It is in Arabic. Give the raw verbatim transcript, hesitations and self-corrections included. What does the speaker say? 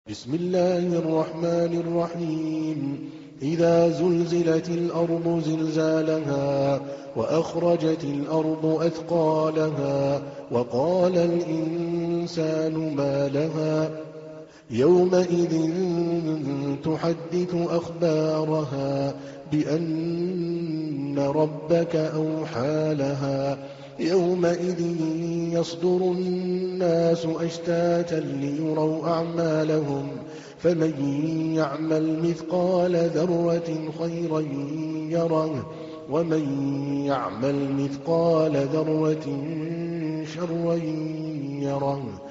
بسم الله الرحمن الرحيم إذا زلزلت الأرض زلزالها وأخرجت الأرض أثقالها وقال الإنسان ما لها يومئذ تحدث أخبارها بأن ربك أوحى لها يومئذ يصدر الناس أشتاتا ليروا أعمالهم فمن يعمل مثقال ذرة خيرا يره ومن يعمل مثقال ذرة شرا يره